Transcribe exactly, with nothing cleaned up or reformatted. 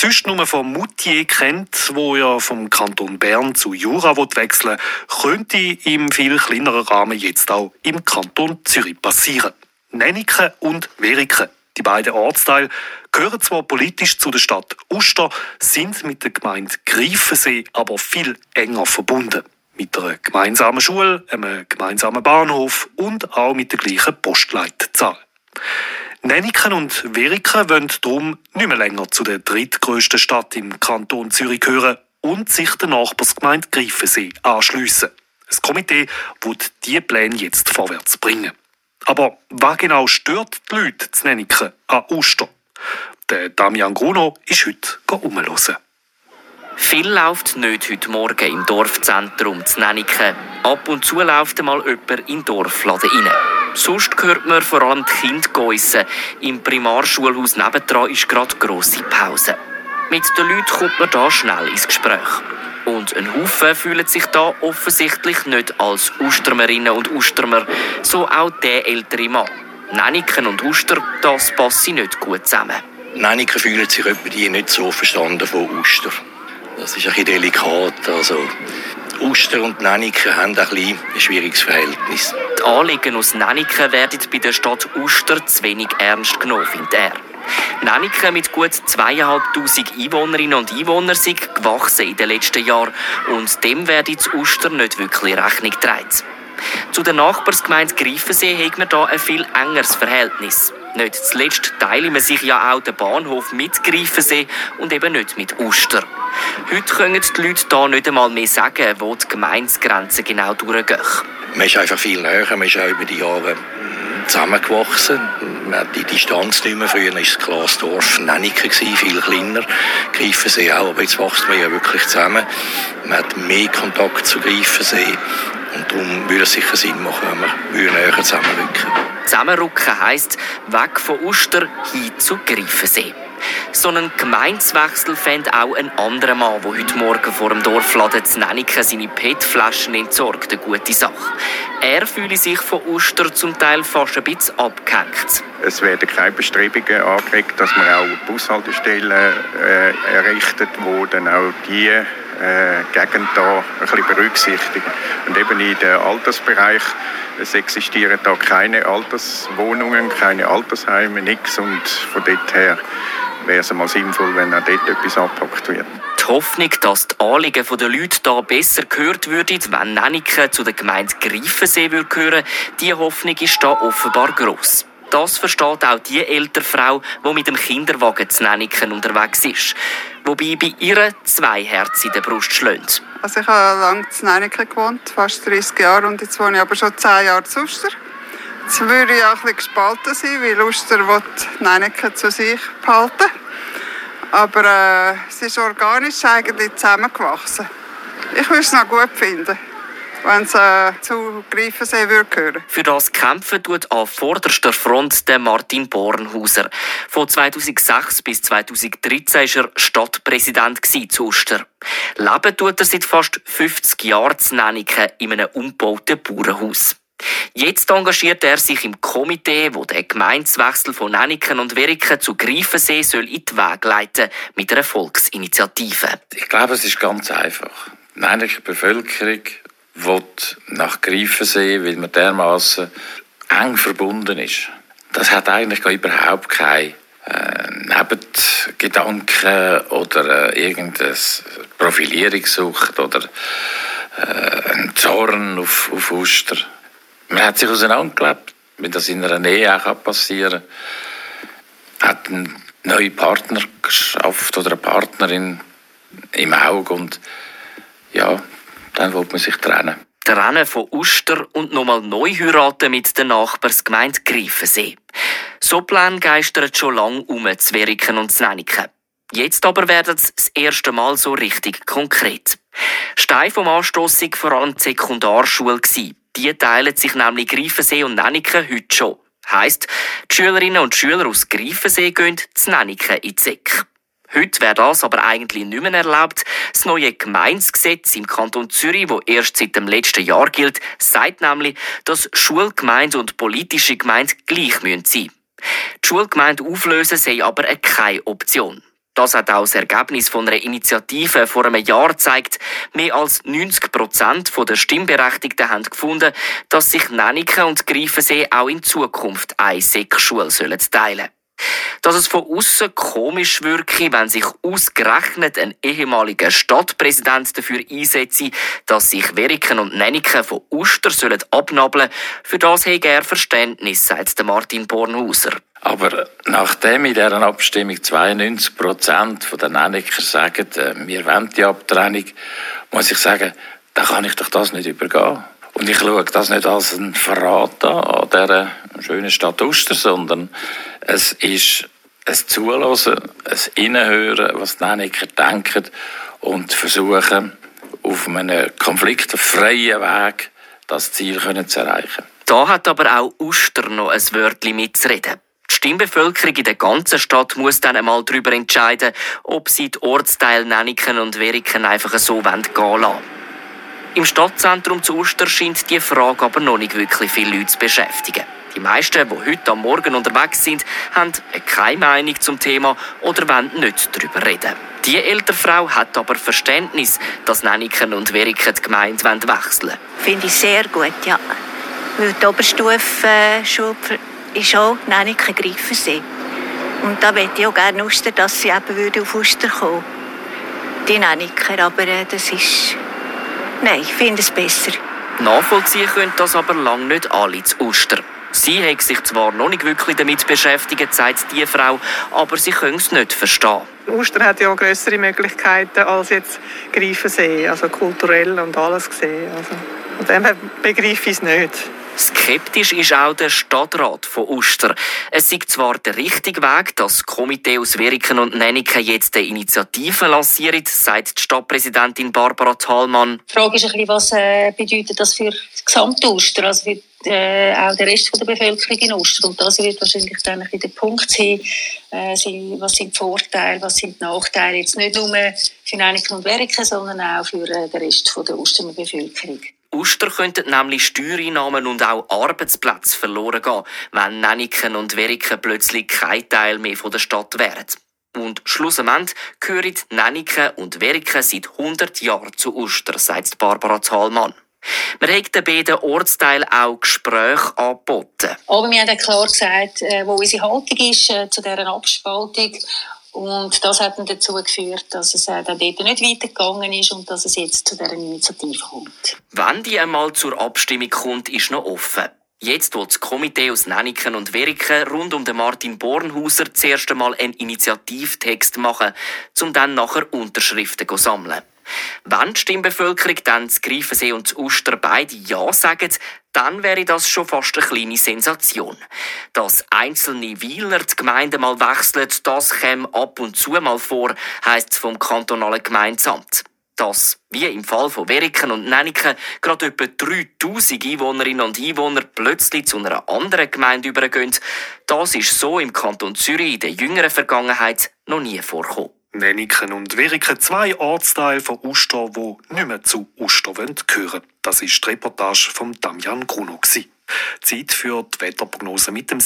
sonst nur von Moutier kennt, wo ja vom Kanton Bern zu Jura wechseln will, könnte im viel kleineren Rahmen jetzt auch im Kanton Zürich passieren. Nennike und Werike, die beiden Ortsteile, gehören zwar politisch zu der Stadt Uster, sind mit der Gemeinde Greifensee aber viel enger verbunden. Mit einer gemeinsamen Schule, einem gemeinsamen Bahnhof und auch mit der gleichen Postleitzahl. Nennike und Werike wollen darum nicht mehr länger zu der drittgrössten Stadt im Kanton Zürich gehören und sich der Nachbarsgemeinde Greifensee anschliessen. Das Komitee will diese Pläne jetzt vorwärts bringen. Aber was genau stört die Leute zu Nennike an Uster? Der Damian Gruno ist heute herumhören. Viel läuft nicht heute Morgen im Dorfzentrum zu Nennike. Ab und zu läuft einmal jemand in den Dorfladen rein. Sonst hört man vor allem die Kinder geissen. Im Primarschulhaus nebendran ist gerade grosse Pause. Mit den Leuten kommt man da schnell ins Gespräch. Und ein Haufen fühlen sich da offensichtlich nicht als Ustermerinnen und Ustermer, so auch der ältere Mann. Nennike und Uster, das passt nicht gut zusammen. Nennike fühlen sich die nicht so verstanden von Uster. Das ist ein bisschen delikat. Also, Uster und Nennike haben ein, ein schwieriges Verhältnis. Die Anliegen aus Nennike werden bei der Stadt Uster zu wenig ernst genommen, findet er. Nennike mit gut zweitausendfünfhundert Einwohnerinnen und Einwohnern sind gewachsen in den letzten Jahren und dem werden zu Uster nicht wirklich Rechnung getragen. Zu der Nachbarsgemeinde Greifensee hat man da ein viel engeres Verhältnis. Nicht zuletzt teilen man sich ja auch den Bahnhof mit Greifensee und eben nicht mit Uster. Heute können die Leute da nicht einmal mehr sagen, wo die Gemeindegrenzen genau durchgehen. Man ist einfach viel näher, man ist auch über die Jahre zusammengewachsen. Man hat die Distanz nicht mehr. Früher war es klar das Dorf Nennike, viel kleiner. Greifensee auch, aber jetzt wächst man ja wirklich zusammen. Man hat mehr Kontakt zu Greifensee. Und darum würde es sicher Sinn machen, wenn wir näher zusammenrücken. Zusammenrücken heisst weg von Uster hin zu Greifensee. So einen Gemeindewechsel fände auch ein anderer Mann, der heute Morgen vor dem Dorfladen zu Nennike seine P E T-Flaschen entsorgt, eine gute Sache. Er fühle sich von Uster zum Teil fast ein bisschen abgehängt. Es werden keine Bestrebungen angeregt, dass man auch Bushaltestellen äh, errichtet, wo dann auch die äh, Gegend da ein bisschen berücksichtigen. Und eben in den Altersbereich, es existieren da keine Alterswohnungen, keine Altersheime, nichts. Und von dort her wäre es mal sinnvoll, wenn auch dort etwas angepackt wird. Die Hoffnung, dass die Anliegen der Leute hier besser gehört würden, wenn Nennike zu der Gemeinde Greifensee gehören würde, diese Hoffnung ist hier offenbar gross. Das versteht auch die ältere Frau, die mit dem Kinderwagen zu Nennike unterwegs ist. Wobei bei ihr zwei Herzen in der Brust schlagen. Also ich habe lange zu Nennike gewohnt, fast dreissig Jahre, und jetzt wohne ich aber schon zehn Jahre zu Uster. Jetzt würde ich auch ein bisschen gespalten sein, weil Uster will Nennike zu sich behalten. Aber äh, es ist organisch eigentlich zusammengewachsen. Ich würde es noch gut finden, wenn es äh, zu Greifensee würde gehören. Für das kämpfen tut an vorderster Front der Martin Bornhauser. Von zweitausendsechs bis zweitausenddreizehn war er Stadtpräsident zu Uster. Leben tut er seit fast fünfzig Jahren zu Nennike in einem umgebauten Bauernhaus. Jetzt engagiert er sich im Komitee, das den Gemeindewechsel von Nennike und Werike zu Greifensee soll in die Wege leiten mit einer Volksinitiative. Ich glaube, es ist ganz einfach. Die Nenniker Bevölkerung will nach Greifensee, weil man dermassen eng verbunden ist. Das hat eigentlich überhaupt keine äh, Nebengedanken oder äh, irgendeine Profilierungssucht oder äh, ein Zorn auf, auf Uster. Man hat sich auseinandergelebt, wie das in einer Nähe auch passieren kann. Hat einen neuen Partner geschafft oder eine Partnerin im Auge und ja, dann will man sich trennen. Trennen von Uster und nochmal neu heiraten mit der Nachbarsgemeinde Greifensee. So Pläne geistern schon lange um zu Werike und zu Nennike. Jetzt aber werden es das erste Mal so richtig konkret. Stein vom Anstoss war vor allem die Sekundarschule. Die teilen sich nämlich Greifensee und Nennike heute schon. Heisst, die Schülerinnen und Schüler aus Greifensee gehen zu Nennike in die Sek. Heute wäre das aber eigentlich nicht mehr erlaubt. Das neue Gemeindegesetz im Kanton Zürich, das erst seit dem letzten Jahr gilt, sagt nämlich, dass Schulgemeinde und politische Gemeinde gleich sein müssen. Die Schulgemeinde auflösen sei aber keine Option. Das hat auch das Ergebnis von einer Initiative vor einem Jahr gezeigt. Mehr als neunzig Prozent der Stimmberechtigten haben gefunden, dass sich Nennike und Greifensee auch in Zukunft eine Sek-Schule teilen sollen. Dass es von aussen komisch wirke, wenn sich ausgerechnet ein ehemaliger Stadtpräsident dafür einsetze, dass sich Weriken und Nennike von Uster sollen abnabeln, für das habe er Verständnis, sagt Martin Bornhauser. Aber nachdem in dieser Abstimmung zweiundneunzig Prozent der Nenniker sagen, äh, wir wollen die Abtrennung, muss ich sagen, dann kann ich doch das nicht übergehen. Und ich schaue das nicht als einen Verrat an, an dieser schönen Stadt Uster, sondern es ist ein Zuhören, ein Hinhören, was die Nenniker denken und versuchen, auf einem konfliktfreien Weg das Ziel zu erreichen. Da hat aber auch Uster noch ein Wörtchen mitzureden. Die Stimmbevölkerung in der ganzen Stadt muss dann einmal darüber entscheiden, ob sie die Ortsteile Nennike und Weriken einfach so gehen lassen. Im Stadtzentrum zu Uster scheint die Frage aber noch nicht wirklich viele Leute zu beschäftigen. Die meisten, die heute am Morgen unterwegs sind, haben keine Meinung zum Thema oder wollen nicht darüber reden. Die ältere Frau hat aber Verständnis, dass Nennike und Weriken die Gemeinde wechseln wollen. Finde ich sehr gut, ja. Weil die Oberstufenschule ist auch Nennike Greifensee. Und da möchte ich auch gerne Uster, dass sie eben auf Uster kommen. Die Nenniker, aber äh, das ist... Nein, ich finde es besser. Nachvollziehen können das aber lange nicht alle zu Uster. Sie hat sich zwar noch nicht wirklich damit beschäftigt, sagt die Frau, aber sie können es nicht verstehen. Uster hat ja grössere Möglichkeiten als jetzt Greifensee, also kulturell und alles gesehen. Also, von dem her begreife ich es nicht. Skeptisch ist auch der Stadtrat von Uster. Es sei zwar der richtige Weg, dass das Komitee aus Weriken und Nennike jetzt eine Initiative lanciert, sagt die Stadtpräsidentin Barbara Thalmann. Die Frage ist ein bisschen, was äh, bedeutet das für das gesamte Uster, also für äh, auch den Rest der Bevölkerung in Uster. Und das wird wahrscheinlich dann ein bisschen der Punkt sein, äh, was sind die Vorteile, was sind die Nachteile, jetzt nicht nur für Nennike und Weriken, sondern auch für äh, den Rest der Ustermer Bevölkerung. Uster könnten nämlich Steuereinnahmen und auch Arbeitsplätze verloren gehen, wenn Nennike und Weriken plötzlich kein Teil mehr von der Stadt wären. Und schlussendlich gehören Nennike und Weriken seit hundert Jahren zu Uster, sagt Barbara Thalmann. Wir haben den beiden Ortsteilen auch Gespräche angeboten. Aber wir haben auch klar gesagt, wo unsere Haltung ist zu dieser Abspaltung. Und das hat dann dazu geführt, dass es dann dort nicht weitergegangen ist und dass es jetzt zu dieser Initiative kommt. Wann die einmal zur Abstimmung kommt, ist noch offen. Jetzt will das Komitee aus Nennike und Weriken rund um den Martin Bornhauser zuerst einmal einen Initiativtext machen, um dann nachher Unterschriften zu sammeln. Wenn die Stimmbevölkerung dann zu Greifensee und zu Uster beide Ja sagen, dann wäre das schon fast eine kleine Sensation. Dass einzelne Weiler die Gemeinden mal wechseln, das käme ab und zu mal vor, heisst es vom kantonalen Gemeindeamt. Dass, wie im Fall von Weriken und Nennike, gerade etwa dreitausend Einwohnerinnen und Einwohner plötzlich zu einer anderen Gemeinde übergehen, das ist so im Kanton Zürich in der jüngeren Vergangenheit noch nie vorgekommen. Nennike und Weriken, zwei Ortsteile von Uster, die nicht mehr zu Uster gehören. Das war die Reportage von Damian Gruno. Zeit für die Wetterprognose mit dem